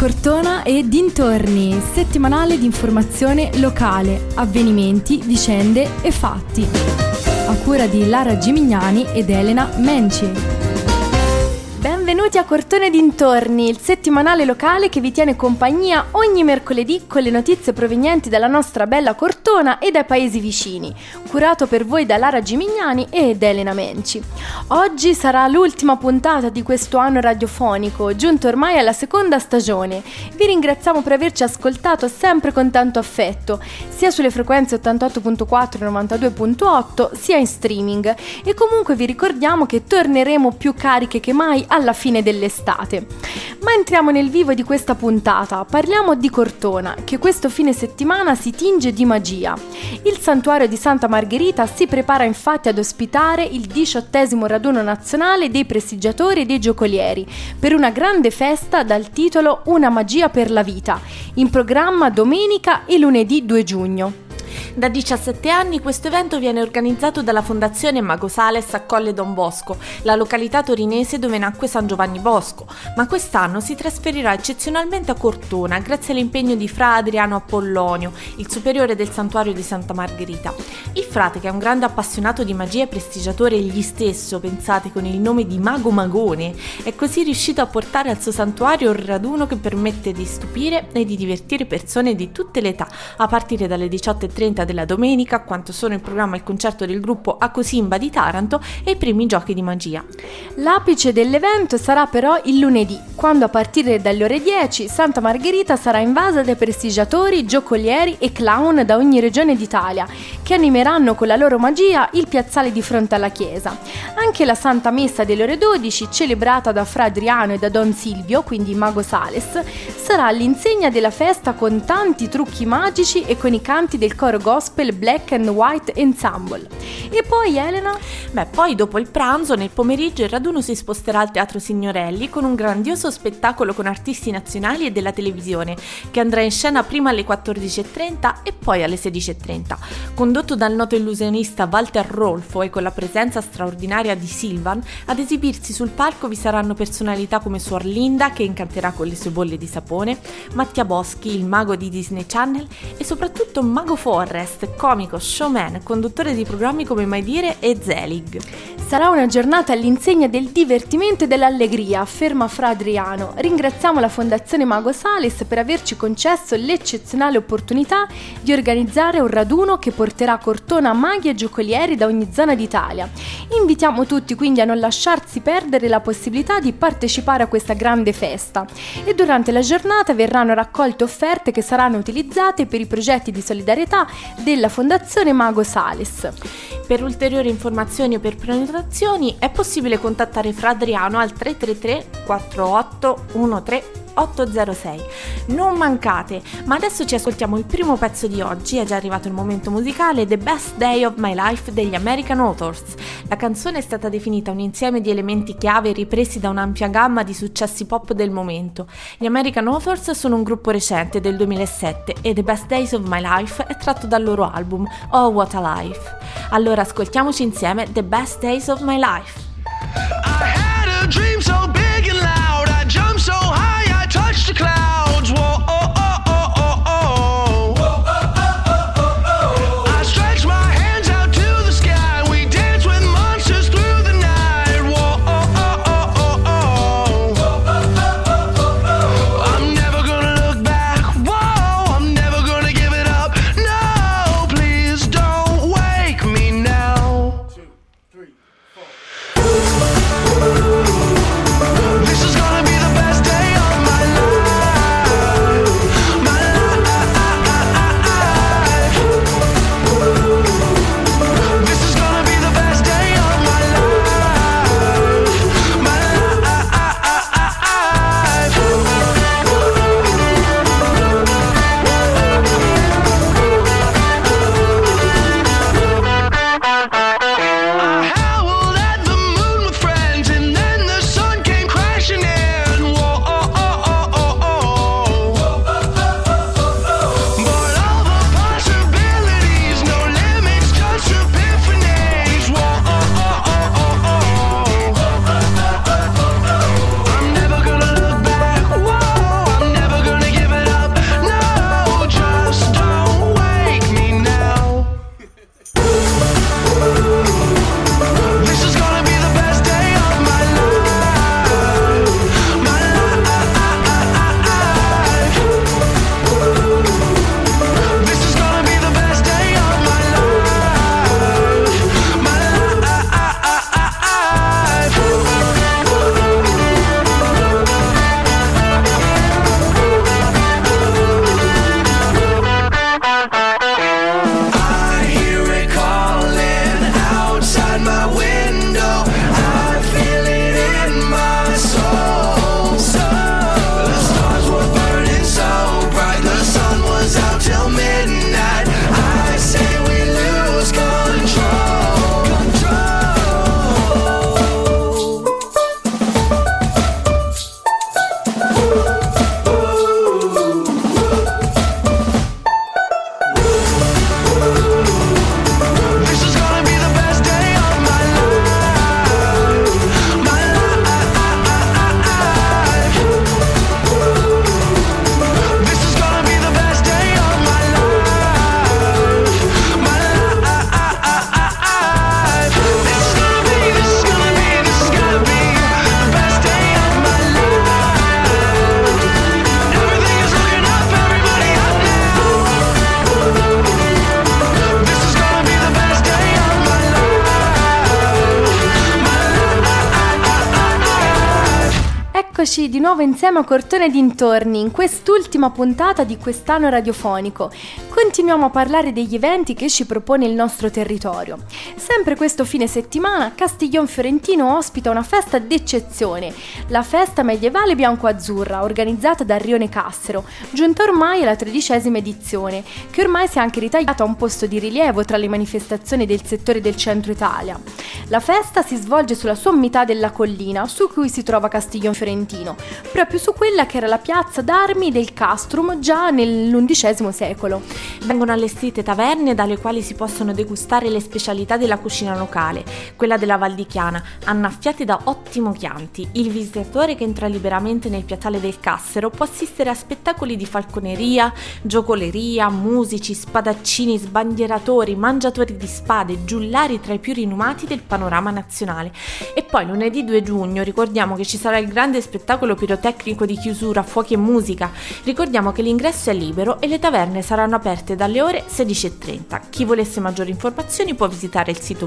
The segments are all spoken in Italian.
Cortona e dintorni, settimanale di informazione locale, avvenimenti, vicende e fatti. A cura di Lara Gimignani ed Elena Menci. Benvenuti a Cortona e dintorni, il settimanale locale che vi tiene compagnia ogni mercoledì con le notizie provenienti dalla nostra bella Cortona e dai paesi vicini, curato per voi da Lara Gimignani ed Elena Menci. Oggi sarà l'ultima puntata di questo anno radiofonico, giunto ormai alla seconda stagione. Vi ringraziamo per averci ascoltato sempre con tanto affetto, sia sulle frequenze 88.4 e 92.8, sia in streaming. E comunque vi ricordiamo che torneremo più cariche che mai alla fine dell'estate. Ma entriamo nel vivo di questa puntata. Parliamo di Cortona, che questo fine settimana si tinge di magia. Il santuario di Santa Margherita si prepara infatti ad ospitare il 18° raduno nazionale dei prestigiatori e dei giocolieri, per una grande festa dal titolo Una magia per la vita, in programma domenica e lunedì 2 giugno. Da 17 anni questo evento viene organizzato dalla Fondazione Mago Sales a Colle Don Bosco, la località torinese dove nacque San Giovanni Bosco, ma quest'anno si trasferirà eccezionalmente a Cortona grazie all'impegno di Fra Adriano Apollonio, il superiore del santuario di Santa Margherita. Il frate, che è un grande appassionato di magia e prestigiatore egli stesso, pensate, con il nome di Mago Magone, è così riuscito a portare al suo santuario un raduno che permette di stupire e di divertire persone di tutte le età, a partire dalle 18:30 della domenica, quanto sono in programma il concerto del gruppo Acosimba di Taranto e i primi giochi di magia. L'apice dell'evento sarà però il lunedì, quando a partire dalle ore 10 Santa Margherita sarà invasa dai prestigiatori, giocolieri e clown da ogni regione d'Italia, che animeranno con la loro magia il piazzale di fronte alla chiesa. Anche la Santa Messa delle ore 12, celebrata da Fra Adriano e da Don Silvio, quindi Mago Sales, sarà all'insegna della festa con tanti trucchi magici e con i canti del coro Gospel Black and White Ensemble. E poi Elena? Poi dopo il pranzo, nel pomeriggio, il raduno si sposterà al Teatro Signorelli con un grandioso spettacolo con artisti nazionali e della televisione, che andrà in scena prima alle 14:30 e poi alle 16:30. Condotto dal noto illusionista Walter Rolfo e con la presenza straordinaria di Silvan, ad esibirsi sul palco vi saranno personalità come Suor Linda, che incanterà con le sue bolle di sapone, Mattia Boschi, il mago di Disney Channel, e soprattutto Mago Forrest, comico, showman, conduttore di programmi come Mai Dire e Zelig. Sarà una giornata all'insegna del divertimento e dell'allegria, afferma Fra Adriano. Ringraziamo la Fondazione Mago Sales per averci concesso l'eccezionale opportunità di organizzare un raduno che porterà a Cortona maghi e giocolieri da ogni zona d'Italia. Invitiamo tutti quindi a non lasciarsi perdere la possibilità di partecipare a questa grande festa, e durante la giornata verranno raccolte offerte che saranno utilizzate per i progetti di solidarietà della Fondazione Mago Sales. Per ulteriori informazioni o per prenotazioni è possibile contattare Fra Adriano al 333 4813 806. Non mancate, ma adesso ci ascoltiamo il primo pezzo di oggi. È già arrivato il momento musicale, The Best Day of My Life degli American Authors. La canzone è stata definita un insieme di elementi chiave ripresi da un'ampia gamma di successi pop del momento. Gli American Authors sono un gruppo recente del 2007 e The Best Days of My Life è tratto dal loro album Oh What a Life. Allora ascoltiamoci insieme The Best Days of My Life. I had a dream so big and loud, I jumped so high, I touched the clouds. Whoa, oh, oh, oh, oh, oh. Whoa, oh, oh, oh, oh, oh. I stretched my hands out to the sky, we danced with monsters through the night. Whoa, oh, oh, oh, oh, oh. Whoa, oh, oh, oh, oh. I'm never gonna look back, whoa, I'm never gonna give it up. No, please don't wake me now. 2, 3, 4. Eccoci di nuovo insieme a Cortone dintorni in quest'ultima puntata di quest'anno radiofonico. Continuiamo a parlare degli eventi che ci propone il nostro territorio. Sempre questo fine settimana Castiglion Fiorentino ospita una festa d'eccezione, la festa medievale bianco-azzurra organizzata da Rione Cassero, giunta ormai alla 13ª edizione, che ormai si è anche ritagliata un posto di rilievo tra le manifestazioni del settore del centro Italia. La festa si svolge sulla sommità della collina su cui si trova Castiglion Fiorentino, proprio su quella che era la piazza d'armi del castrum già nell'XI secolo. Vengono allestite taverne dalle quali si possono degustare le specialità della cucina locale, quella della Val di Chiana, annaffiate da ottimo Chianti. Il visitatore che entra liberamente nel piazzale del Cassero può assistere a spettacoli di falconeria, giocoleria, musici, spadaccini, sbandieratori, mangiatori di spade, giullari tra i più rinomati del panorama nazionale. E poi lunedì 2 giugno ricordiamo che ci sarà il grande spettacolo pirotecnico di chiusura, fuochi e musica. Ricordiamo che l'ingresso è libero e le taverne saranno aperte dalle ore 16:30. Chi volesse maggiori informazioni può visitare il sito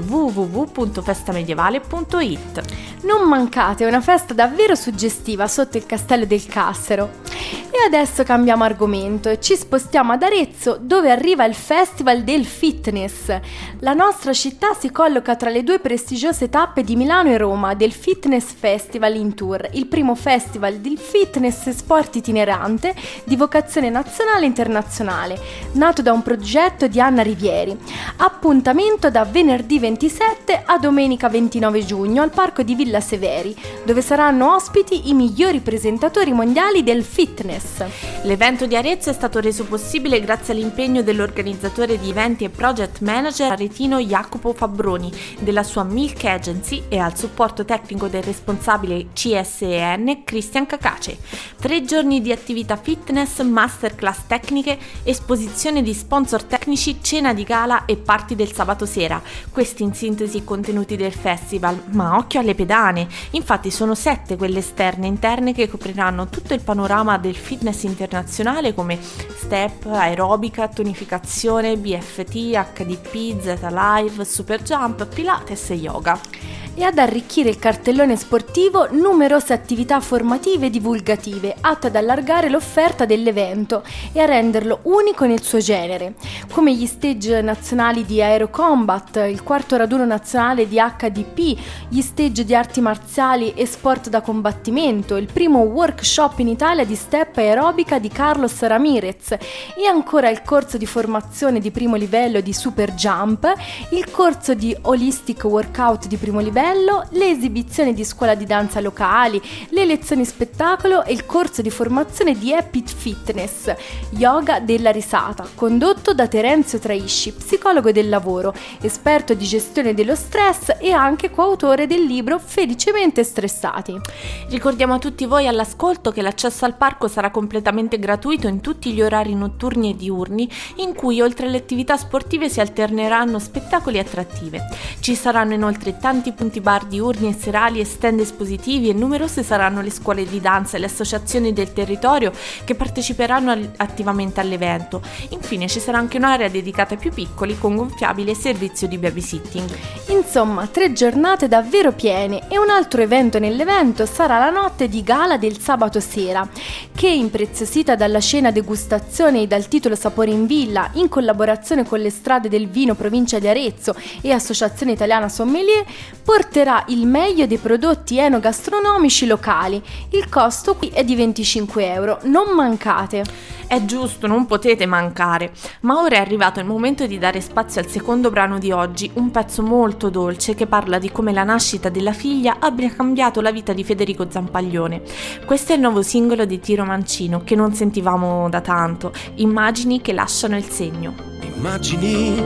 www.festamedievale.it. Non mancate, è una festa davvero suggestiva sotto il castello del Cassero. E adesso cambiamo argomento e ci spostiamo ad Arezzo, dove arriva il Festival del Fitness. La nostra città si colloca tra le due prestigiose tappe di Milano e Roma del Fitness Festival in Tour, il primo festival di fitness e sport itinerante di vocazione nazionale e internazionale, nato da un progetto di Anna Rivieri. Appuntamento da venerdì 27 a domenica 29 giugno al Parco di Villa Severi, dove saranno ospiti i migliori presentatori mondiali del fitness. L'evento di Arezzo è stato reso possibile grazie all'impegno dell'organizzatore di eventi e project manager aretino Jacopo Fabbroni, della sua Milk Agency, e al supporto tecnico del responsabile CSEN Cristian Cacace. 3 giorni di attività fitness, masterclass tecniche, esposizione di sponsor tecnici, cena di gala e party del sabato sera. Questi in sintesi i contenuti del festival, ma occhio alle pedane, infatti sono 7 quelle esterne e interne che copriranno tutto il panorama del fitness internazionale come step, aerobica, tonificazione, BFT, HDP, Zeta Live, Super Jump, Pilates e yoga. E ad arricchire il cartellone sportivo numerose attività formative e divulgative atte ad allargare l'offerta dell'evento e a renderlo unico nel suo genere, come gli stage nazionali di Aerocombat, il 4º raduno nazionale di HDP, gli stage di arti marziali e sport da combattimento, il primo workshop in Italia di step aerobica di Carlos Ramirez e ancora il corso di formazione di primo livello di Super Jump, il corso di Holistic Workout di primo livello, le esibizioni di scuola di danza locali, le lezioni spettacolo e il corso di formazione di Happy Fitness, yoga della risata, condotto da Terenzio Traisci, psicologo del lavoro, esperto di gestione dello stress e anche coautore del libro Felicemente stressati. Ricordiamo a tutti voi all'ascolto che l'accesso al parco sarà completamente gratuito in tutti gli orari notturni e diurni, in cui oltre alle attività sportive si alterneranno spettacoli e attrattive. Ci saranno inoltre tanti punti bar diurni e serali e stand espositivi, e numerose saranno le scuole di danza e le associazioni del territorio che parteciperanno attivamente all'evento. Infine ci sarà anche un'area dedicata ai più piccoli con gonfiabile e servizio di babysitting. Insomma, 3 giornate davvero piene, e un altro evento nell'evento sarà la notte di gala del sabato sera, che, impreziosita dalla cena degustazione e dal titolo Sapore in Villa, in collaborazione con le Strade del Vino Provincia di Arezzo e Associazione Italiana Sommelier, porterà il meglio dei prodotti enogastronomici locali. Il costo qui è di 25 euro, non mancate! È giusto, non potete mancare. Ma ora è arrivato il momento di dare spazio al secondo brano di oggi, un pezzo molto dolce che parla di come la nascita della figlia abbia cambiato la vita di Federico Zampaglione. Questo è il nuovo singolo di Tiro Mancino, che non sentivamo da tanto, Immagini che lasciano il segno. Immagini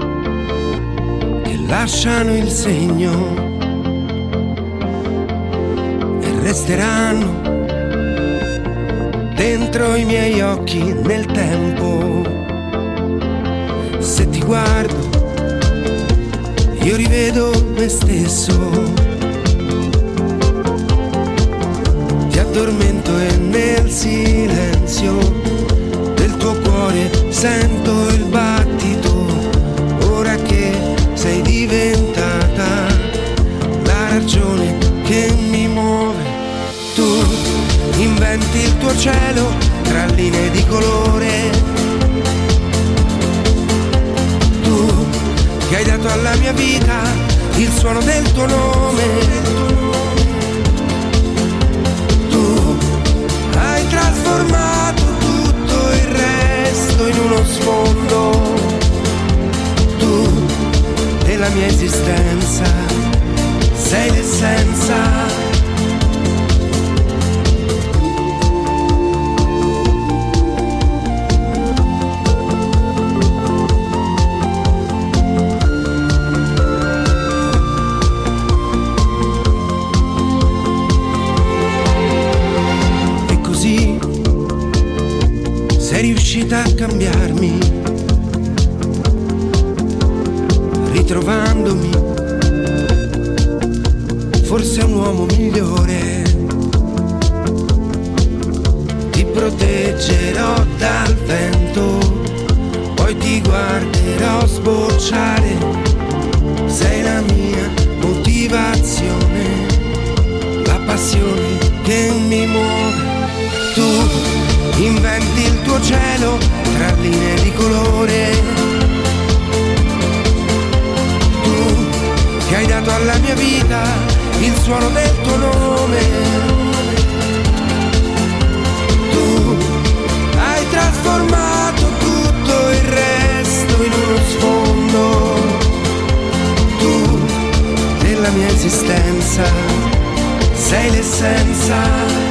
che lasciano il segno e resteranno dentro i miei occhi nel tempo. Se ti guardo, io rivedo me stesso. Ti addormento e nel silenzio del tuo cuore sento il battito. Ora che sei diventata la ragione che mi muove, tu tuo cielo tra linee di colore. Tu che hai dato alla mia vita il suono del tuo nome. Tu hai trasformato tutto il resto in uno sfondo. Tu della mia esistenza sei l'essenza. Sei riuscita a cambiarmi, ritrovandomi, forse un uomo migliore. Ti proteggerò dal vento, poi ti guarderò sbocciare. Sei la mia motivazione, la passione che mi muove. Tu inventi il tuo cielo tra linee di colore. Tu che hai dato alla mia vita il suono del tuo nome. Tu hai trasformato tutto il resto in uno sfondo. Tu della mia esistenza sei l'essenza.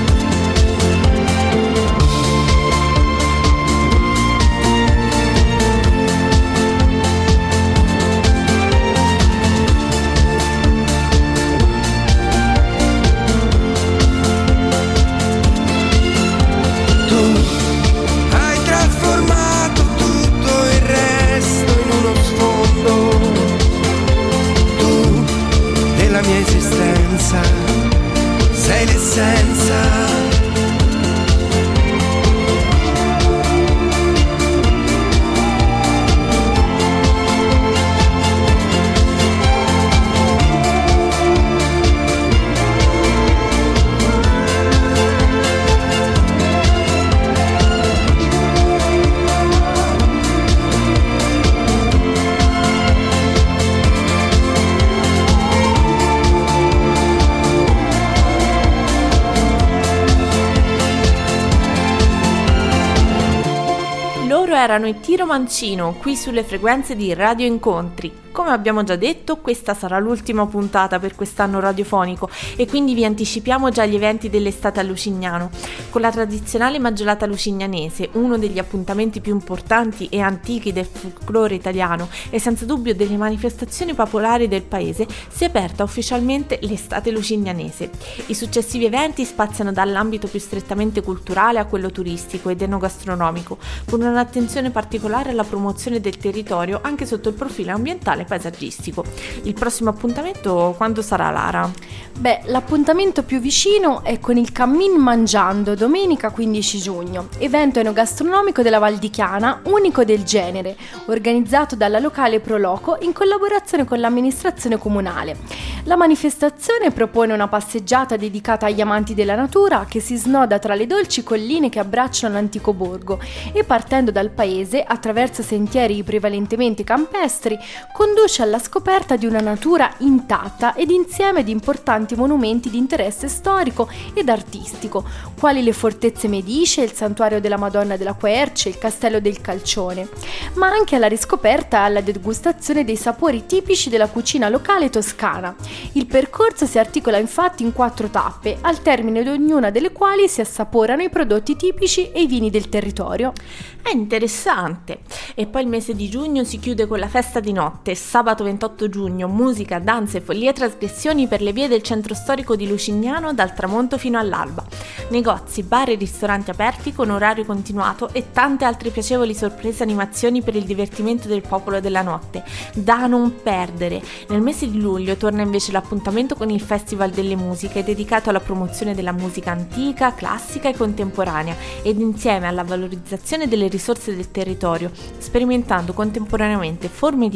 Sei l'essenza. Erano i Tiro Mancino qui sulle frequenze di Radio Incontri. Come abbiamo già detto, questa sarà l'ultima puntata per quest'anno radiofonico e quindi vi anticipiamo già gli eventi dell'estate a Lucignano. Con la tradizionale Maggiolata lucignanese, uno degli appuntamenti più importanti e antichi del folklore italiano e senza dubbio delle manifestazioni popolari del paese, si è aperta ufficialmente l'estate lucignanese. I successivi eventi spaziano dall'ambito più strettamente culturale a quello turistico ed enogastronomico, con un'attenzione particolare alla promozione del territorio anche sotto il profilo ambientale e paesaggistico. Il prossimo appuntamento quando sarà, Lara? Beh, l'appuntamento più vicino è con il Cammin Mangiando, domenica 15 giugno, evento enogastronomico della Val di Chiana, unico del genere, organizzato dalla locale Proloco in collaborazione con l'amministrazione comunale. La manifestazione propone una passeggiata dedicata agli amanti della natura che si snoda tra le dolci colline che abbracciano l'antico borgo e, partendo dal paese, attraverso sentieri prevalentemente campestri, conduce alla scoperta di una natura intatta ed insieme di importanti monumenti di interesse storico ed artistico, quali le fortezze medicee, il santuario della Madonna della Querce, il castello del Calcione, ma anche alla riscoperta e alla degustazione dei sapori tipici della cucina locale toscana. Il percorso si articola infatti in 4 tappe, al termine di ognuna delle quali si assaporano i prodotti tipici e i vini del territorio. È interessante! E poi il mese di giugno si chiude con la festa di notte. Sabato 28 giugno, musica, danze, follie e trasgressioni per le vie del centro storico di Lucignano dal tramonto fino all'alba. Negozi, bar e ristoranti aperti con orario continuato e tante altre piacevoli sorprese e animazioni per il divertimento del popolo della notte. Da non perdere! Nel mese di luglio torna invece l'appuntamento con il Festival delle Musiche, dedicato alla promozione della musica antica, classica e contemporanea ed insieme alla valorizzazione delle risorse del territorio, sperimentando contemporaneamente forme di innovazione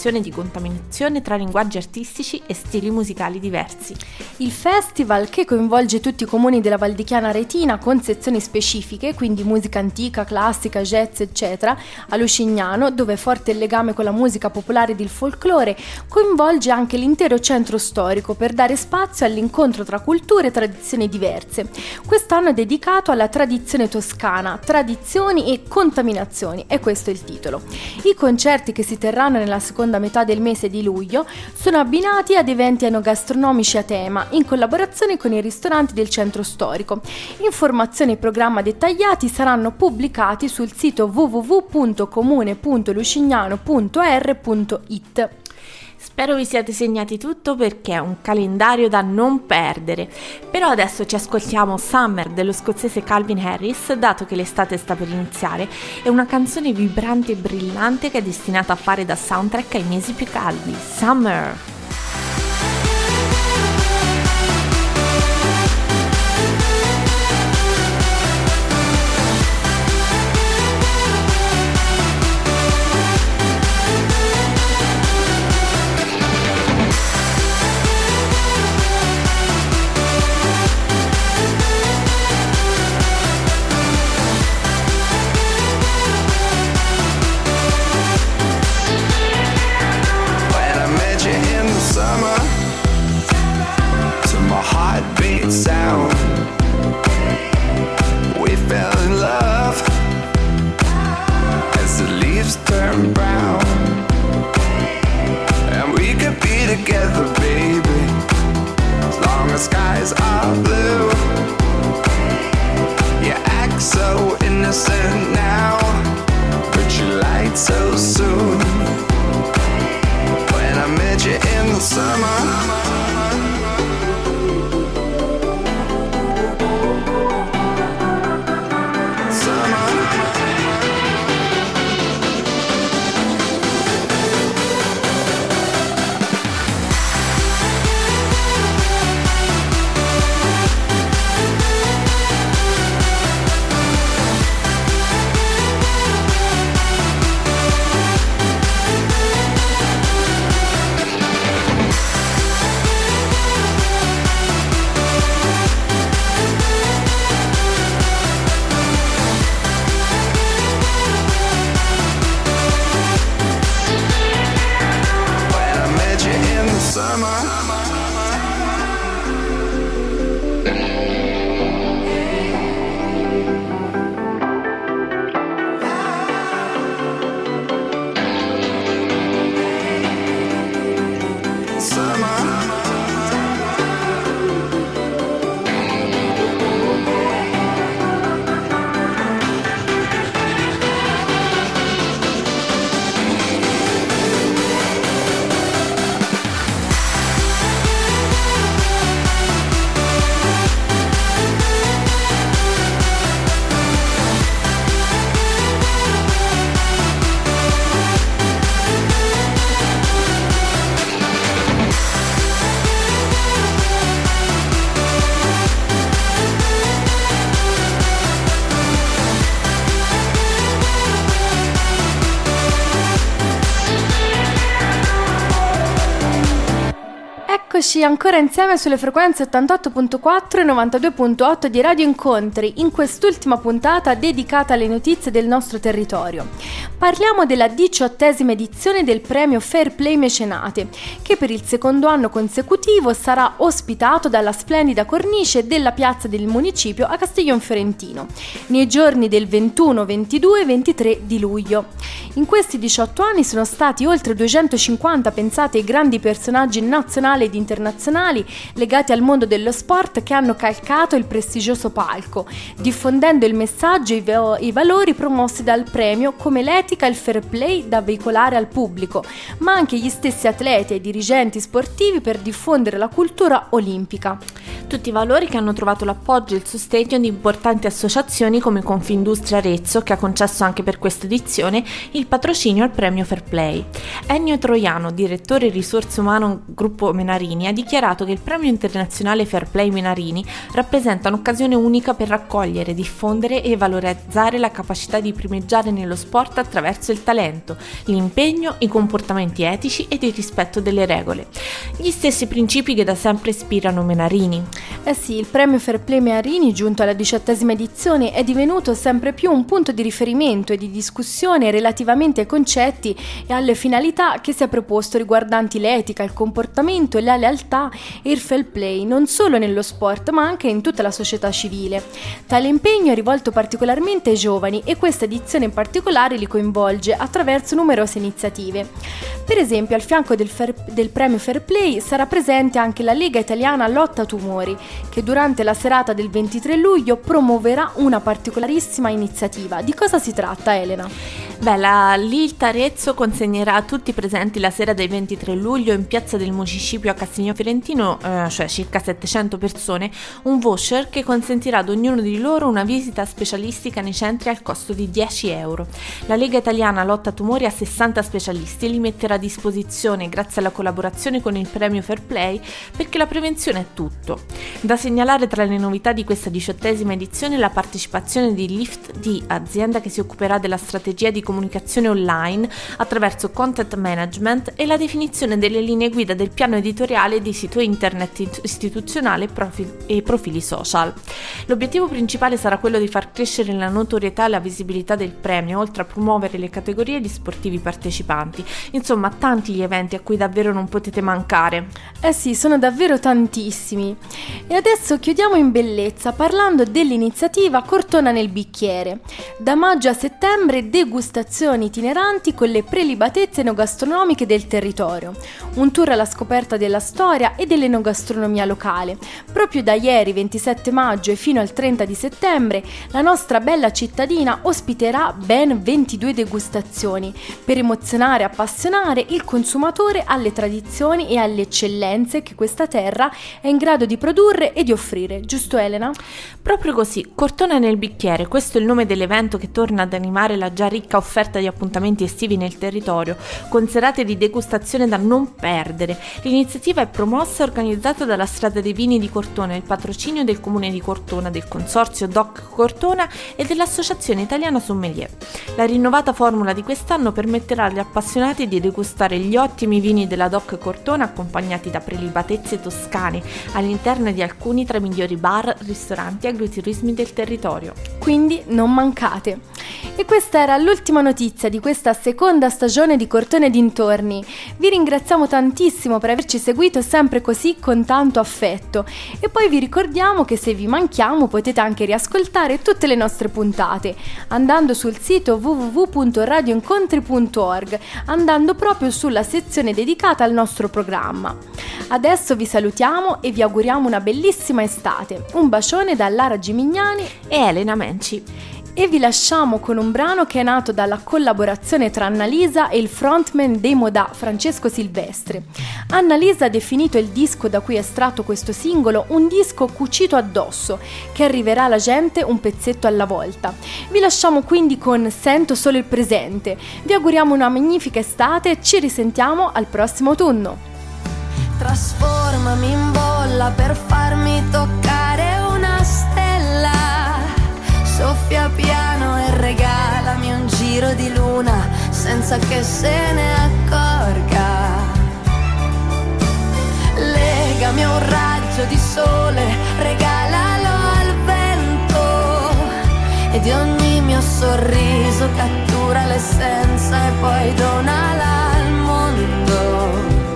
situazione di contaminazione tra linguaggi artistici e stili musicali diversi. Il festival, che coinvolge tutti i comuni della Val di Chiana Retina con sezioni specifiche, quindi musica antica, classica, jazz, eccetera, a Lucignano, dove è forte il legame con la musica popolare ed il folklore, coinvolge anche l'intero centro storico per dare spazio all'incontro tra culture e tradizioni diverse. Quest'anno è dedicato alla tradizione toscana, tradizioni e contaminazioni, e questo è il titolo. I concerti che si terranno nella seconda metà del mese di luglio sono abbinati ad eventi enogastronomici a tema, in collaborazione con i ristoranti del centro storico. Informazioni e programma dettagliati saranno pubblicati sul sito www.comune.lucignano.er.it. Spero vi siate segnati tutto, perché è un calendario da non perdere. Però adesso ci ascoltiamo Summer dello scozzese Calvin Harris, dato che l'estate sta per iniziare. È una canzone vibrante e brillante che è destinata a fare da soundtrack ai mesi più caldi. Summer! Sound. We fell in love as the leaves turn brown, and we could be together, baby, as long as skies are blue. You act so innocent now, but you lied so soon. When I met you in the summer, Eccoci ancora insieme sulle frequenze 88.4 e 92.8 di Radio Incontri, in quest'ultima puntata dedicata alle notizie del nostro territorio. Parliamo della 18ª edizione del premio Fair Play Mecenate, che per il secondo anno consecutivo sarà ospitato dalla splendida cornice della piazza del municipio a Castiglion Fiorentino, nei giorni del 21, 22 e 23 di luglio. In questi 18 anni sono stati oltre 250 pensati ai grandi personaggi nazionali ed internazionali legati al mondo dello sport che hanno calcato il prestigioso palco, diffondendo il messaggio e i valori promossi dal premio, come l'etica e il fair play da veicolare al pubblico, ma anche gli stessi atleti e dirigenti sportivi per diffondere la cultura olimpica. Tutti valori che hanno trovato l'appoggio e il sostegno di importanti associazioni come Confindustria Arezzo, che ha concesso anche per questa edizione il patrocinio al premio Fair Play. Ennio Troiano, direttore risorse umane Gruppo Menarini, ha dichiarato che il premio internazionale Fair Play Menarini rappresenta un'occasione unica per raccogliere, diffondere e valorizzare la capacità di primeggiare nello sport attraverso il talento, l'impegno, i comportamenti etici ed il rispetto delle regole. Gli stessi principi che da sempre ispirano Menarini. Eh sì, il premio Fair Play Menarini, giunto alla 18ª edizione, è divenuto sempre più un punto di riferimento e di discussione relativamente ai concetti e alle finalità che si è proposto riguardanti l'etica, il comportamento e la lealtà e il fair play, non solo nello sport ma anche in tutta la società civile. Tale impegno è rivolto particolarmente ai giovani e questa edizione in particolare li coinvolge attraverso numerose iniziative. Per esempio, al fianco del premio Fair Play sarà presente anche la Lega Italiana Lotta Tumori, che durante la serata del 23 luglio promuoverà una particolarissima iniziativa. Di cosa si tratta, Elena? La Lilta Arezzo consegnerà a tutti i presenti la sera del 23 luglio in piazza del Municipio a Castigno Fiorentino, cioè circa 700 persone, un voucher che consentirà ad ognuno di loro una visita specialistica nei centri al costo di 10 euro. La Lega Italiana Lotta Tumori ha 60 specialisti e li metterà a disposizione grazie alla collaborazione con il premio Fair Play, perché la prevenzione è tutto. Da segnalare tra le novità di questa 18ª edizione la partecipazione di Lift, azienda che si occuperà della strategia di comunicazione online attraverso content management e la definizione delle linee guida del piano editoriale di sito internet istituzionale e profili social. L'obiettivo principale sarà quello di far crescere la notorietà e la visibilità del premio, oltre a promuovere le categorie di sportivi partecipanti. Insomma, tanti gli eventi a cui davvero non potete mancare. Eh sì, sono davvero tantissimi. E adesso chiudiamo in bellezza parlando dell'iniziativa Cortona nel bicchiere. Da maggio a settembre degustazioni itineranti con le prelibatezze enogastronomiche del territorio. Un tour alla scoperta della storia e dell'enogastronomia locale. Proprio da ieri 27 maggio e fino al 30 di settembre la nostra bella cittadina ospiterà ben 22 degustazioni per emozionare e appassionare il consumatore alle tradizioni e alle eccellenze che questa terra è in grado di produrre e di offrire, giusto Elena? Proprio così, Cortona nel bicchiere, questo è il nome dell'evento che torna ad animare la già ricca offerta di appuntamenti estivi nel territorio, con serate di degustazione da non perdere. L'iniziativa è promossa e organizzata dalla Strada dei Vini di Cortona, il patrocinio del Comune di Cortona, del Consorzio DOC Cortona e dell'Associazione Italiana Sommelier. La rinnovata formula di quest'anno permetterà agli appassionati di degustare gli ottimi vini della DOC Cortona accompagnati da prelibatezze toscane all'interno di alcuni tra i migliori bar, ristoranti e agriturismi del territorio. Quindi non mancate! E questa era l'ultima notizia di questa seconda stagione di Cortona e dintorni. Vi ringraziamo tantissimo per averci seguito sempre così con tanto affetto e poi vi ricordiamo che se vi manchiamo potete anche riascoltare tutte le nostre puntate andando sul sito www.radioincontri.org, andando proprio sulla sezione dedicata al nostro programma. Adesso vi salutiamo e vi auguriamo una bellissima estate. Un bacione da Lara Gimignani e Elena Menci. E vi lasciamo con un brano che è nato dalla collaborazione tra Annalisa e il frontman dei Modà, Francesco Silvestre. Annalisa ha definito il disco da cui è estratto questo singolo un disco cucito addosso, che arriverà alla gente un pezzetto alla volta. Vi lasciamo quindi con Sento solo il presente. Vi auguriamo una magnifica estate e ci risentiamo al prossimo autunno. Trasformami in bolla per farmi toccare una stella. Soffia piano e regalami un giro di luna senza che se ne accorga. Legami a un raggio di sole, regalalo al vento e di ogni mio sorriso cattura l'essenza e poi donala al mondo.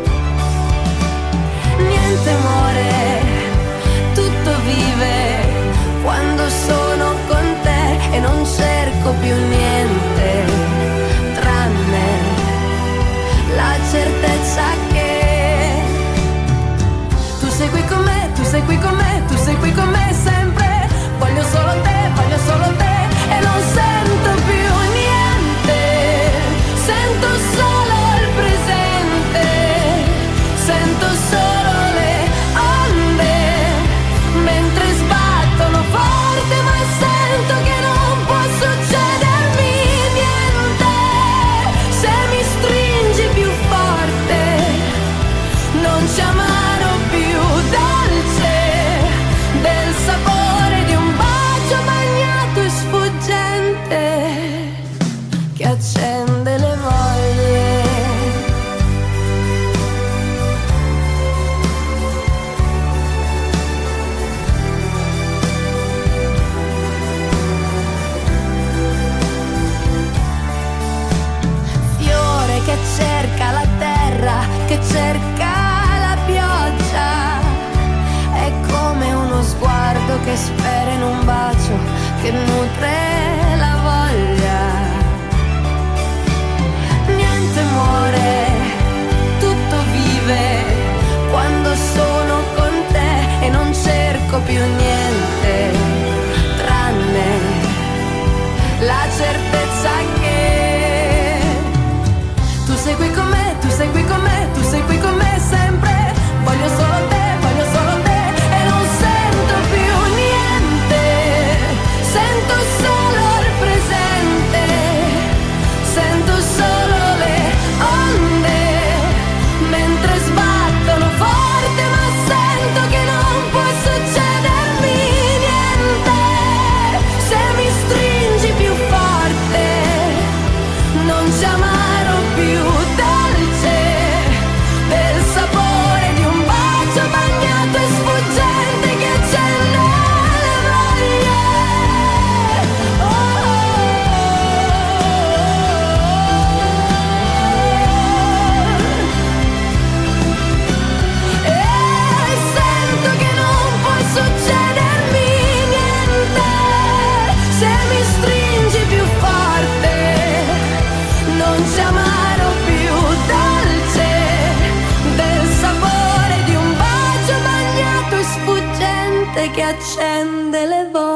Niente muore, tutto vive quando sono con te e non cerco più niente tranne la certezza che tu sei qui con me, tu sei qui con me, tu sei qui con me sempre. Voglio solo te e non sento più niente, sento solo accende le voglie. Fiore che cerca la terra, che cerca la pioggia, è come uno sguardo che spera in un bacio, che nutre la voglia. Niente muore, tutto vive quando sono con te e non cerco più niente tranne la certezza che tu sei qui con me, tu sei qui con me, tu sei qui con me sempre. Voglio solo te e non sento più niente, sento solo il presente, sento solo le onde mentre sbattono forte, ma sento che non può succedermi niente. Se mi stringi più forte non ci amerò più, dolce del sapore di un bacio bagnato e sfuggente che accende le voglie. E sento che non può succedermi niente. Se mi stringi più forte non ci amerò più, dolce del sapore di un bacio bagnato e sfuggente che accende le voglie.